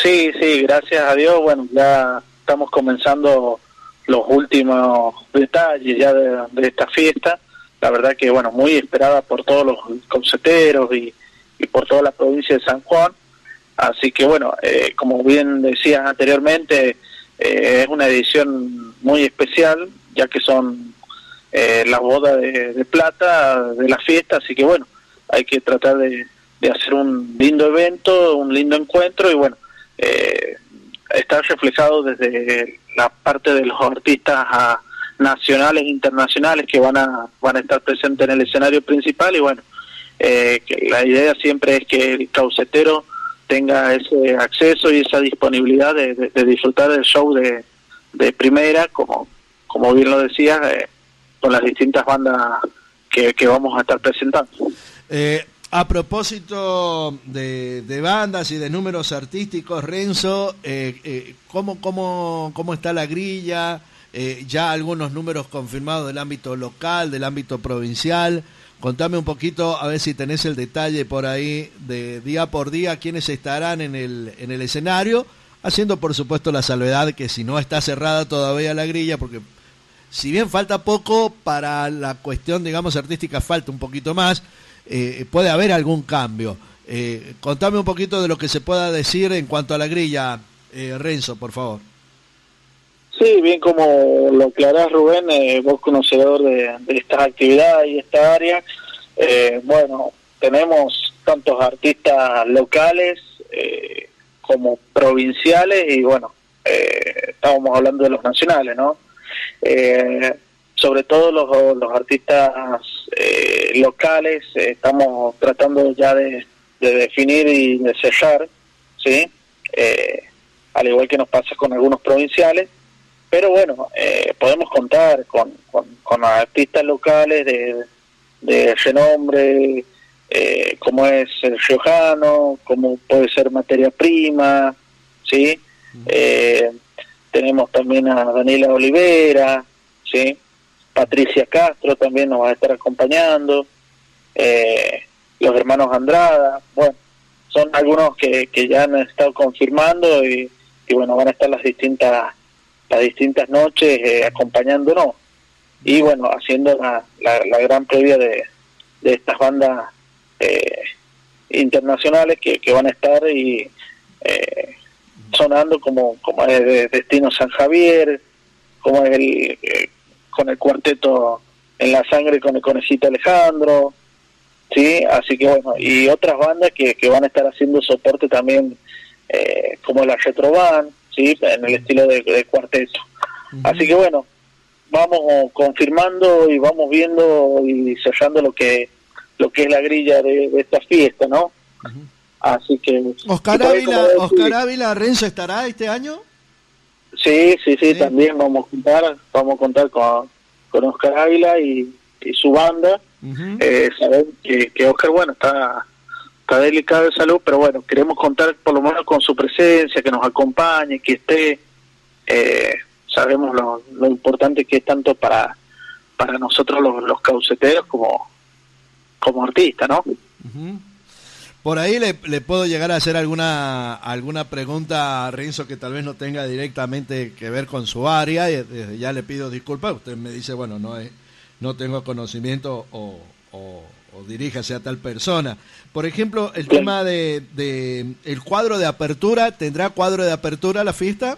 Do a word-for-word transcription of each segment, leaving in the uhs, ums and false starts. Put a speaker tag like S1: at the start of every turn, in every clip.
S1: Sí, sí, gracias a Dios, bueno, ya estamos comenzando los últimos detalles ya de, de esta fiesta. La verdad que, bueno, muy esperada por todos los cauceteros y, y por toda la provincia de San Juan. Así que, bueno, eh, como bien decías anteriormente, eh, es una edición muy especial, ya que son eh, las bodas de, de plata de la fiesta. Así que, bueno, hay que tratar de, de hacer un lindo evento, un lindo encuentro y, bueno, eh, está reflejado desde la parte de los artistas a, nacionales e internacionales que van a van a estar presentes en el escenario principal. Y bueno, eh, que la idea siempre es que el caucetero tenga ese acceso y esa disponibilidad de, de, de disfrutar del show de, de primera, como como bien lo decía, eh, con las distintas bandas que, que vamos a estar presentando.
S2: Eh, a propósito de, de bandas y de números artísticos, Renzo, eh, eh, ¿cómo, cómo, ¿cómo está la grilla? Eh, ya algunos números confirmados del ámbito local, del ámbito provincial. Contame un poquito, a ver si tenés el detalle por ahí de día por día, quiénes estarán en el, en el escenario, haciendo por supuesto la salvedad que si no está cerrada todavía la grilla, porque si bien falta poco para la cuestión, digamos, artística, falta un poquito más, eh, puede haber algún cambio. Eh, contame un poquito de lo que se pueda decir en cuanto a la grilla, eh, Renzo, por favor.
S1: Sí, bien como lo aclarás, Rubén, eh, vos conocedor de, de estas actividades y esta área, eh, bueno, tenemos tantos artistas locales eh, como provinciales y bueno, eh, estábamos hablando de los nacionales, ¿no? Eh, sobre todo los, los artistas eh, locales, eh, estamos tratando ya de, de definir y de sellar, ¿sí? Eh, al igual que nos pasa con algunos provinciales. Pero bueno, eh, podemos contar con, con, con artistas locales de, de renombre, eh, como es el riojano, como puede ser Materia Prima, ¿sí? Eh, tenemos también a Daniela Olivera, ¿sí? Patricia Castro también nos va a estar acompañando, eh, los hermanos Andrada, bueno, son algunos que, que ya han estado confirmando y, y bueno, van a estar las distintas las distintas noches eh, acompañándonos y bueno, haciendo la, la, la gran previa de, de estas bandas eh, internacionales que, que van a estar y eh, sonando como, como es de Destino San Javier, como es el eh, con el cuarteto En la Sangre con el Conejito Alejandro, sí, así que bueno, y otras bandas que, que van a estar haciendo soporte también eh, como la Retroban, sí, en el estilo de, de cuarteto. Uh-huh. Así que bueno, vamos confirmando y vamos viendo y sellando lo que lo que es la grilla de, de esta fiesta, ¿no? Uh-huh. Así que
S2: Oscar Ávila, decir, Oscar Ávila, Renzo, ¿estará este año?
S1: Sí, sí, sí, sí, también vamos a contar, vamos a contar con, con Oscar Ávila y, y su banda. Uh-huh. Eh, saben que, que Oscar, bueno, está está delicado de salud, pero bueno, queremos contar por lo menos con su presencia, que nos acompañe, que esté, eh, sabemos lo, lo importante que es tanto para para nosotros los, los cauceteros como como artistas, ¿no?
S2: Uh-huh. Por ahí le, le puedo llegar a hacer alguna alguna pregunta a Renzo que tal vez no tenga directamente que ver con su área, y desde ya le pido disculpas, usted me dice, bueno, no es, no tengo conocimiento o, o o diríjase a tal persona. Por ejemplo, el Bien. tema de, de el cuadro de apertura, ¿tendrá cuadro de apertura la fiesta?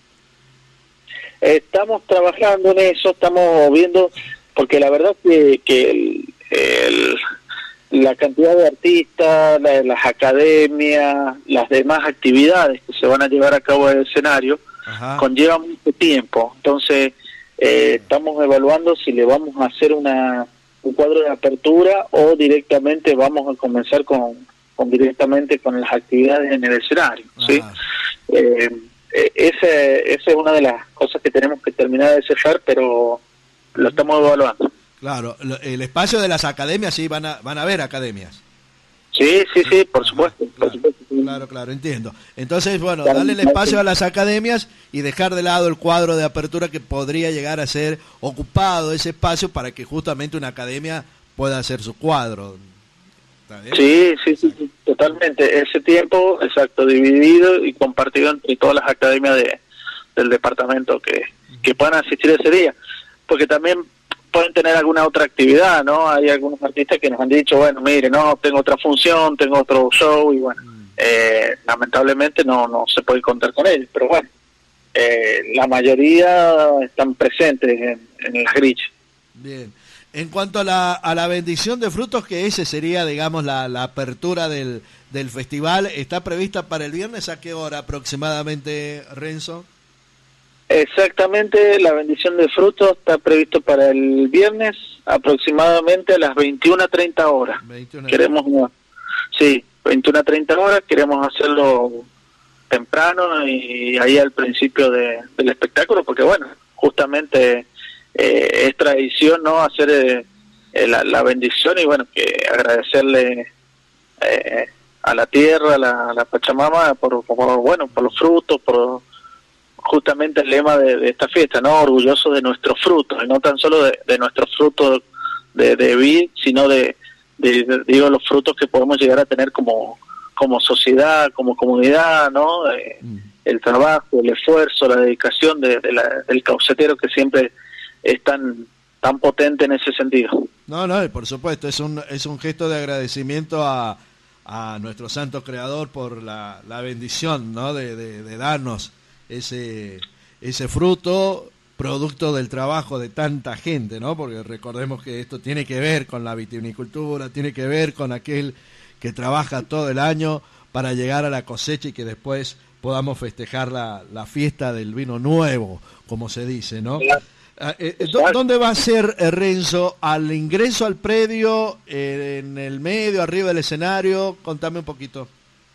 S1: Estamos trabajando en eso, estamos viendo, porque la verdad que, que el, el, la cantidad de artistas, la, las academias, las demás actividades que se van a llevar a cabo en el escenario, Ajá. conllevan mucho tiempo. Entonces, eh, estamos evaluando si le vamos a hacer una un cuadro de apertura o directamente vamos a comenzar con, con directamente con las actividades en el escenario, ¿sí? Eh, ese, esa es una de las cosas que tenemos que terminar de sellar, pero lo estamos evaluando.
S2: Claro, el espacio de las academias, sí, van a van a haber academias.
S1: Sí, sí, sí, por Ajá, supuesto.
S2: Claro,
S1: por supuesto sí.
S2: claro, claro, entiendo. Entonces, bueno, darle el espacio a las academias y dejar de lado el cuadro de apertura que podría llegar a ser ocupado ese espacio para que justamente una academia pueda hacer su cuadro.
S1: Sí, sí, sí, sí, totalmente. Ese tiempo, exacto, dividido y compartido entre todas las academias de, del departamento que, que puedan asistir ese día. Porque también pueden tener alguna otra actividad, ¿no? Hay algunos artistas que nos han dicho, bueno, mire, no, tengo otra función, tengo otro show, y bueno, eh, lamentablemente no, no se puede contar con ellos. Pero bueno, eh, la mayoría están presentes en, en las grillas.
S2: Bien. En cuanto a la, a la bendición de frutos, que ese sería, digamos, la, la apertura del, del festival, ¿está prevista para el viernes? ¿A qué hora aproximadamente, Renzo?
S1: Exactamente, la bendición de frutos está previsto para el viernes aproximadamente a las veintiuna a treinta horas. veintiuna. Queremos, sí, veintiuna a treinta horas, queremos hacerlo temprano y ahí al principio de, del espectáculo, porque bueno, justamente... Eh, es tradición, ¿no?, hacer eh, eh, la, la bendición y bueno, que agradecerle eh, a la tierra, a la, a la Pachamama por, por, bueno, por los frutos, por justamente el lema de, de esta fiesta, ¿no?, orgulloso de nuestros frutos, y no tan solo de, de nuestros frutos de, de vid, sino de, de, de, digo, los frutos que podemos llegar a tener como, como sociedad, como comunidad, ¿no?, eh, mm. el trabajo, el esfuerzo, la dedicación de, de la, del caucetero que siempre es tan tan potente en ese sentido.
S2: No, no, por supuesto, es un es un gesto de agradecimiento a, a nuestro santo creador por la, la bendición, ¿no?, de, de, de darnos ese ese fruto, producto del trabajo de tanta gente, ¿no? Porque recordemos que esto tiene que ver con la vitivinicultura, tiene que ver con aquel que trabaja todo el año para llegar a la cosecha y que después podamos festejar la, la fiesta del vino nuevo, como se dice, ¿no? Claro. Eh, eh, ¿Dónde va a ser, eh, Renzo? ¿Al ingreso al predio, eh, en el medio, arriba del escenario? Contame un poquito.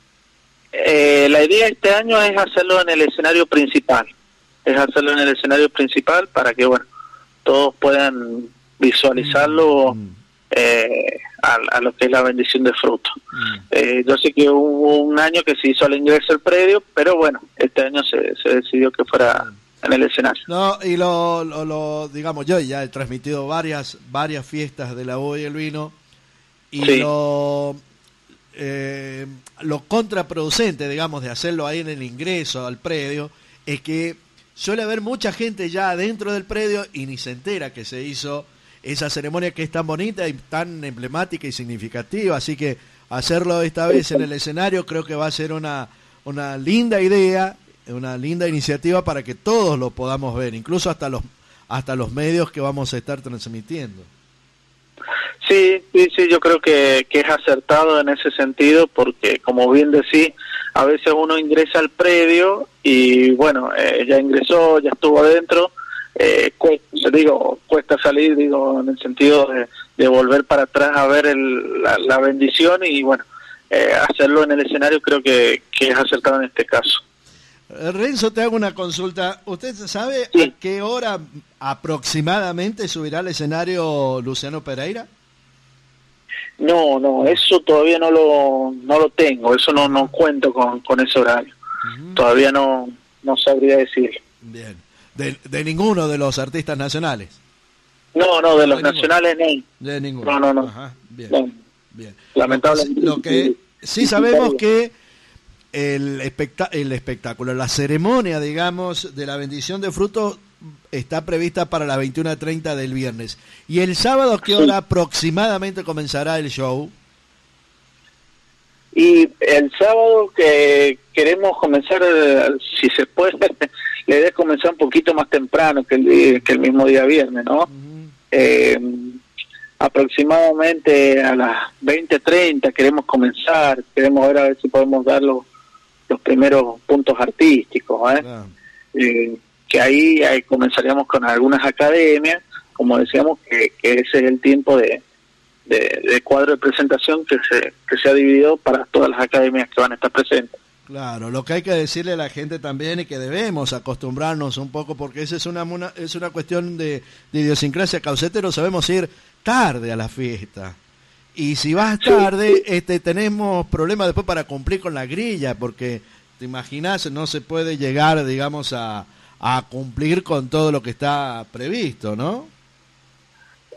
S1: Eh, la idea este año es hacerlo en el escenario principal. Es hacerlo en el escenario principal para que, bueno, todos puedan visualizarlo mm. eh, a, a lo que es la bendición de fruto. Mm. Eh, yo sé que hubo un año que se hizo al ingreso al predio, pero bueno, este año se, se decidió que fuera... Mm. en el escenario.
S2: No, y lo, lo, lo, digamos, yo ya he transmitido varias varias fiestas de la uva y el vino, y sí. lo eh, lo contraproducente, digamos, de hacerlo ahí en el ingreso al predio, es que suele haber mucha gente ya dentro del predio y ni se entera que se hizo esa ceremonia que es tan bonita y tan emblemática y significativa, así que hacerlo esta vez en el escenario creo que va a ser una, una linda idea, una linda iniciativa para que todos lo podamos ver, incluso hasta los hasta los medios que vamos a estar transmitiendo.
S1: Sí, sí, sí, yo creo que, que es acertado en ese sentido, porque como bien decís, a veces uno ingresa al predio y bueno, eh, ya ingresó, ya estuvo adentro, eh, cuesta, digo, cuesta salir, digo, en el sentido de, de volver para atrás a ver el, la, la bendición y bueno, eh, hacerlo en el escenario creo que, que es acertado en este caso.
S2: Renzo, te hago una consulta. ¿Usted sabe sí. a qué hora aproximadamente subirá al escenario Luciano Pereira?
S1: No, no, eso todavía no lo no lo tengo, eso no no cuento con, con ese horario. Uh-huh. Todavía no no sabría decir.
S2: Bien. De, de ninguno de los artistas nacionales.
S1: No, no, de los de nacionales
S2: ninguno. no. De ninguno.
S1: No, no, no.
S2: Ajá. Bien.
S1: No.
S2: Bien.
S1: Lamentablemente.
S2: Lo que, lo que sí sabemos que El, espectá- el espectáculo, la ceremonia, digamos, de la bendición de frutos está prevista para las veintiuna treinta del viernes. ¿Y el sábado a qué hora sí. aproximadamente comenzará el show?
S1: Y el sábado que queremos comenzar, si se puede, la idea es comenzar un poquito más temprano que el, que el mismo día viernes, ¿no? Uh-huh. Eh, aproximadamente a las veinte treinta queremos comenzar, queremos ver a ver si podemos dar los, los primeros puntos artísticos, ¿eh? Ah. Eh, que ahí, ahí comenzaríamos con algunas academias, como decíamos, que, que ese es el tiempo de, de, de cuadro de presentación que se, que se ha dividido para todas las academias que van a estar presentes.
S2: Claro, lo que hay que decirle a la gente también es que debemos acostumbrarnos un poco, porque esa es una, una es una cuestión de, de idiosincrasia. Caucetero sabemos ir tarde a la fiesta, y si vas tarde, este tenemos problemas después para cumplir con la grilla, porque te imaginas, no se puede llegar, digamos, a, a cumplir con todo lo que está previsto, ¿no?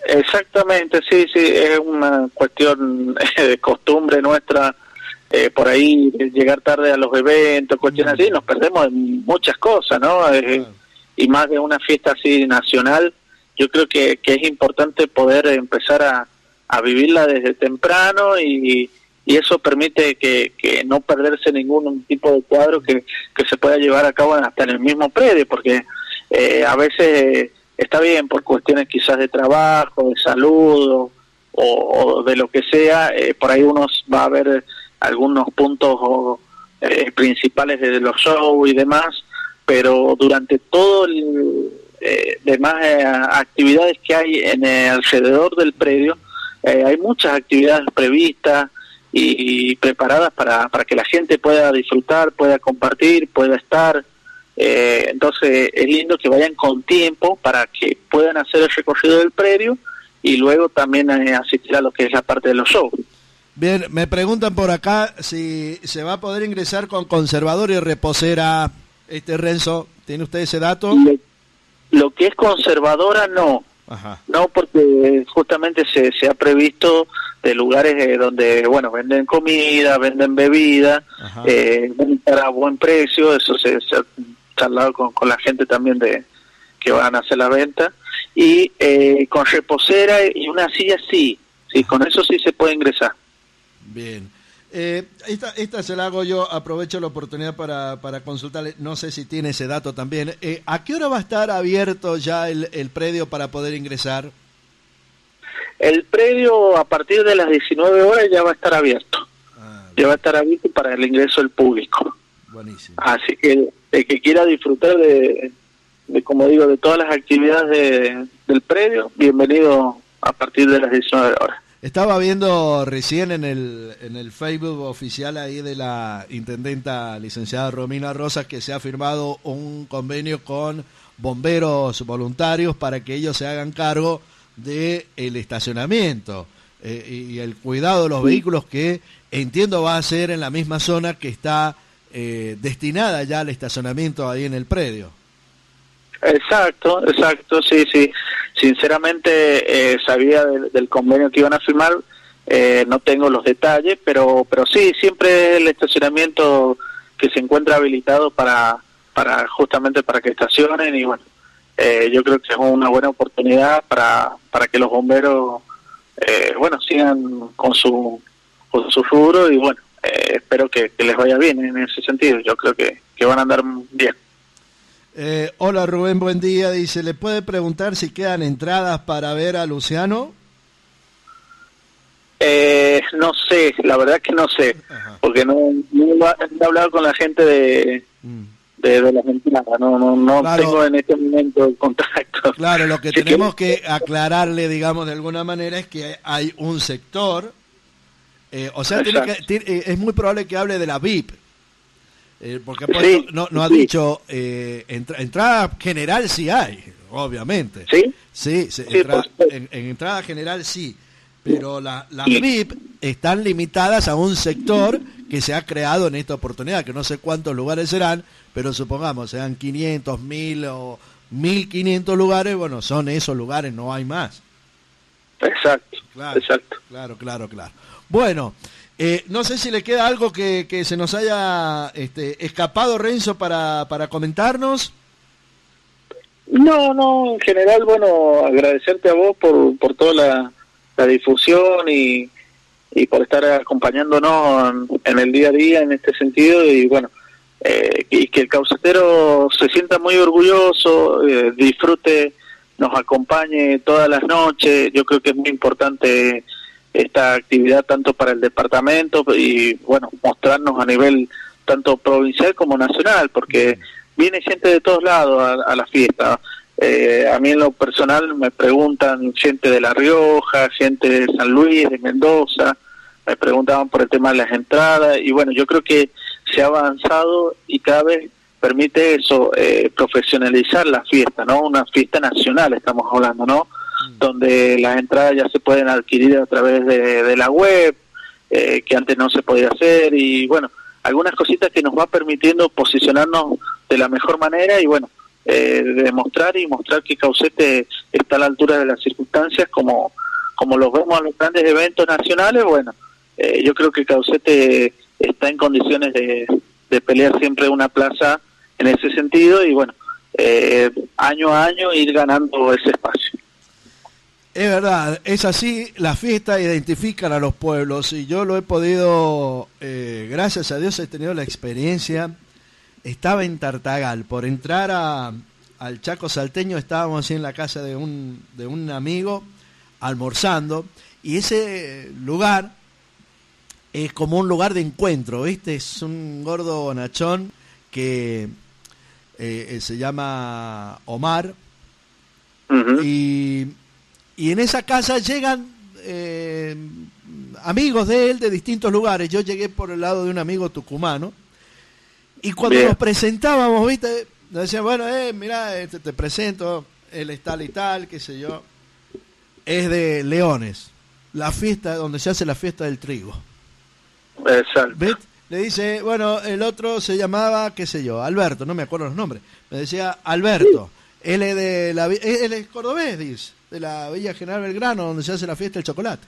S1: Exactamente, sí, sí, es una cuestión de costumbre nuestra, eh, por ahí llegar tarde a los eventos, cuestiones así, nos perdemos en muchas cosas, ¿no? Eh,
S2: Claro.
S1: Y más de una fiesta así nacional, yo creo que, que es importante poder empezar a, a vivirla desde temprano y, y eso permite que, que no perderse ningún tipo de cuadro que, que se pueda llevar a cabo hasta en el mismo predio, porque eh, a veces está bien por cuestiones quizás de trabajo, de salud o, o de lo que sea, eh, por ahí uno va a ver algunos puntos o, eh, principales de los shows y demás, pero durante todo el eh, demás eh, actividades que hay en el alrededor del predio, eh, hay muchas actividades previstas y, y preparadas para, para que la gente pueda disfrutar, pueda compartir, pueda estar. Eh, entonces es lindo que vayan con tiempo para que puedan hacer el recorrido del predio y luego también eh, asistir a lo que es la parte de los shows.
S2: Bien, me preguntan por acá si se va a poder ingresar con conservador y reposera, este Renzo, ¿tiene usted ese dato?
S1: Lo, lo que es conservadora no,
S2: Ajá.
S1: no porque justamente se, se ha previsto de lugares eh, donde, bueno, venden comida, venden bebida, eh, a buen precio, eso se, se ha charlado con, con la gente también de que van a hacer la venta, y eh, con reposera y una silla sí, sí, con eso sí se puede ingresar.
S2: Bien. Eh, esta, esta se la hago yo, aprovecho la oportunidad para, para consultarle, no sé si tiene ese dato también. Eh, ¿A qué hora va a estar abierto ya el, el predio para poder ingresar?
S1: El predio a partir de las diecinueve horas ya va a estar abierto. Ah, ya va a estar abierto para el ingreso del público.
S2: Buenísimo.
S1: Así que el que quiera disfrutar de, de como digo, de todas las actividades de, del predio, bienvenido a partir de las diecinueve horas.
S2: Estaba viendo recién en el en el Facebook oficial ahí de la intendenta licenciada Romina Rosas que se ha firmado un convenio con bomberos voluntarios para que ellos se hagan cargo de el estacionamiento eh, y el cuidado de los vehículos, que entiendo va a ser en la misma zona que está eh, destinada ya al estacionamiento ahí en el predio.
S1: Exacto, exacto, sí, sí. Sinceramente eh, sabía del, del convenio que iban a firmar, eh, no tengo los detalles, pero pero sí, siempre el estacionamiento que se encuentra habilitado para para justamente para que estacionen y bueno, eh, yo creo que es una buena oportunidad para para que los bomberos eh, bueno sigan con su con su rubro y bueno, eh, espero que, que les vaya bien en ese sentido. Yo creo que, que van a andar bien.
S2: Eh, hola Rubén, buen día. Dice, ¿le puede preguntar si quedan entradas para ver a Luciano?
S1: Eh, no sé, la verdad que no sé, Ajá. porque no, no, no he hablado con la gente de, mm. de, de las entradas, no, no, no claro. tengo en este momento el contacto.
S2: Claro, lo que sí, tenemos que... que aclararle, digamos, de alguna manera es que hay un sector, eh, o sea, tiene que, tiene, es muy probable que hable de la V I P. Eh, porque pues, sí, no, no ha sí. dicho eh, entra, entrada general sí hay, obviamente.
S1: Sí,
S2: sí, sí, sí entra, en, en entrada general sí, pero la, las sí. V I P están limitadas a un sector que se ha creado en esta oportunidad, que no sé cuántos lugares serán, pero supongamos sean quinientos, mil o mil quinientos lugares, bueno, son esos lugares, no hay más.
S1: Exacto,
S2: claro,
S1: exacto.
S2: Claro, claro, claro. Bueno. Eh, no sé si le queda algo que, que se nos haya este, escapado, Renzo, para, para comentarnos.
S1: No, no, en general, bueno, agradecerte a vos por, por toda la, la difusión y, y por estar acompañándonos en, en el día a día en este sentido y bueno, eh, y que el caucetero se sienta muy orgulloso, eh, disfrute, nos acompañe todas las noches. Yo creo que es muy importante esta actividad tanto para el departamento y bueno, mostrarnos a nivel tanto provincial como nacional, porque viene gente de todos lados a, a la fiesta. Eh, a mí en lo personal me preguntan gente de La Rioja, gente de San Luis, de Mendoza, me preguntaban por el tema de las entradas y bueno, yo creo que se ha avanzado y cada vez permite eso, eh, profesionalizar la fiesta, ¿no? Una fiesta nacional estamos hablando, ¿no? Donde las entradas ya se pueden adquirir a través de, de la web, eh, que antes no se podía hacer, y bueno, algunas cositas que nos va permitiendo posicionarnos de la mejor manera y bueno, eh, demostrar y mostrar que Caucete está a la altura de las circunstancias, como, como los vemos en los grandes eventos nacionales. Bueno, eh, yo creo que Caucete está en condiciones de, de pelear siempre una plaza en ese sentido, y bueno, eh, año a año ir ganando ese espacio.
S2: Es verdad, es así, las fiestas identifican a los pueblos, y yo lo he podido, eh, gracias a Dios he tenido la experiencia. Estaba en Tartagal, por entrar a, al Chaco Salteño estábamos así en la casa de un, de un amigo, almorzando, y ese lugar es como un lugar de encuentro, ¿viste? Es un gordo bonachón que eh, se llama Omar, uh-huh. y... Y en esa casa llegan eh, amigos de él de distintos lugares. Yo llegué por el lado de un amigo tucumano. Y cuando Bien. nos presentábamos, ¿viste? Nos decían, bueno, eh, mirá, este, te presento, él es tal y tal, qué sé yo. Es de Leones, la fiesta donde se hace la fiesta del trigo.
S1: Exacto.
S2: ¿Ves? Le dice, bueno, el otro se llamaba, qué sé yo, Alberto, no me acuerdo los nombres. Me decía, Alberto, sí. él es de la, él es cordobés, dice, de la Villa General Belgrano, donde se hace la fiesta del chocolate.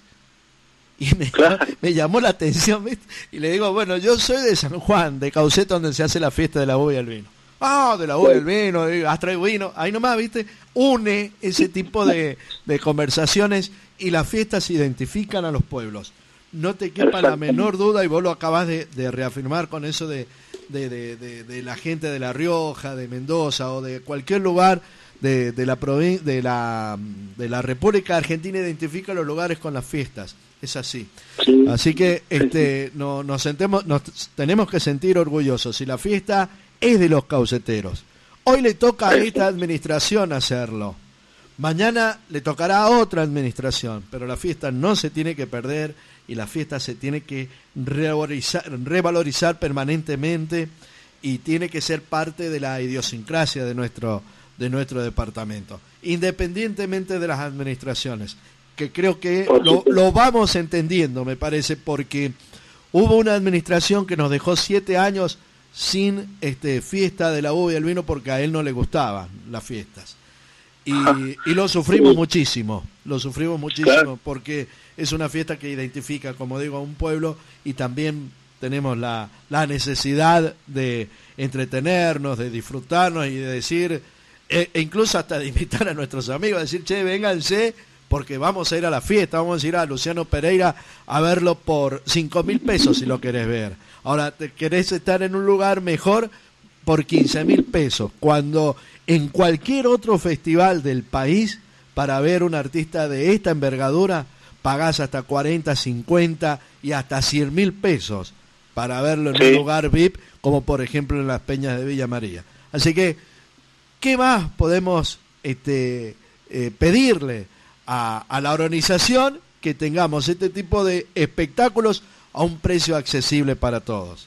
S2: Y me, claro. me llamó la atención, ¿viste? Y le digo, bueno, yo soy de San Juan, de Caucete, donde se hace la fiesta de la uva y el vino. Ah, de la uva y el vino, has traído vino. Ahí nomás, ¿viste? Une ese tipo de, de conversaciones, y las fiestas identifican a los pueblos. No te quepa la menor duda, y vos lo acabás de, de reafirmar con eso de, de, de, de, de la gente de La Rioja, de Mendoza o de cualquier lugar de, de la provin- de la de la República Argentina, identifica los lugares con las fiestas. Es así. Sí. Así que este no, nos sentemos, nos tenemos que sentir orgullosos, y la fiesta es de los cauceteros. Hoy le toca a esta administración hacerlo. Mañana le tocará a otra administración, pero la fiesta no se tiene que perder, y la fiesta se tiene que revalorizar, revalorizar permanentemente, y tiene que ser parte de la idiosincrasia de nuestro de nuestro departamento, independientemente de las administraciones, que creo que lo, lo vamos entendiendo, me parece, porque hubo una administración que nos dejó siete años sin este fiesta de la uva y el vino, porque a él no le gustaban las fiestas, y, y lo sufrimos muchísimo, lo sufrimos muchísimo, porque es una fiesta que identifica, como digo, a un pueblo, y también tenemos la, la necesidad de entretenernos, de disfrutarnos y de decir, e, e incluso hasta de invitar a nuestros amigos, a decir, che, vénganse, porque vamos a ir a la fiesta, vamos a ir a Luciano Pereira a verlo por cinco mil pesos si lo querés ver. Ahora, te querés estar en un lugar mejor por quince mil pesos, cuando en cualquier otro festival del país, para ver un artista de esta envergadura, pagás hasta cuarenta, cincuenta y hasta cien mil pesos para verlo en sí. un lugar V I P, como por ejemplo en las Peñas de Villa María. Así que, ¿qué más podemos este, eh, pedirle a, a la organización? Que tengamos este tipo de espectáculos a un precio accesible para todos.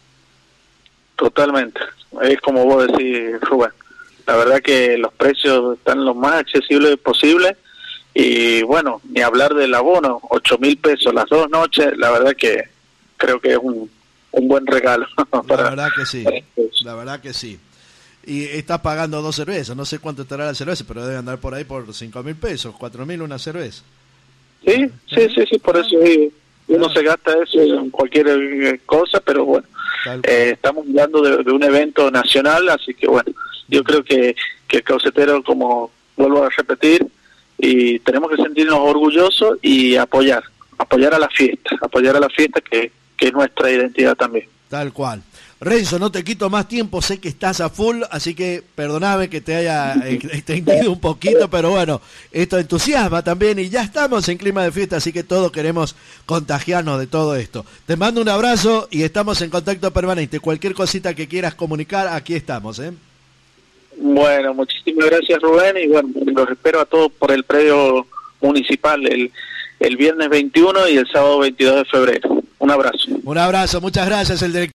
S1: Totalmente, es como vos decís, Rubén. La verdad que los precios están lo más accesibles posible, y bueno, ni hablar del abono, ocho mil pesos las dos noches, la verdad que creo que es un, un buen regalo. Para,
S2: la verdad que sí, la verdad que sí. Y estás pagando dos cervezas, no sé cuánto estará la cerveza, pero debe andar por ahí por cinco mil pesos, cuatro mil una cerveza.
S1: Sí, sí, sí, sí, por eso sí, uno ah. se gasta eso en cualquier cosa, pero bueno, eh, estamos hablando de, de un evento nacional, así que bueno, yo creo que, que el caucetero, como vuelvo a repetir, y tenemos que sentirnos orgullosos y apoyar, apoyar a la fiesta, apoyar a la fiesta que, que es nuestra identidad también.
S2: Tal cual. Renzo, no te quito más tiempo, sé que estás a full, así que perdoname que te haya extendido un poquito, pero bueno, esto entusiasma también, y ya estamos en clima de fiesta, así que todos queremos contagiarnos de todo esto. Te mando un abrazo y estamos en contacto permanente. Cualquier cosita que quieras comunicar, aquí estamos, ¿eh?
S1: Bueno, muchísimas gracias, Rubén, y bueno, los espero a todos por el predio municipal el, el viernes veintiuno y el sábado veintidós de febrero. Un abrazo.
S2: Un abrazo, muchas gracias, el director.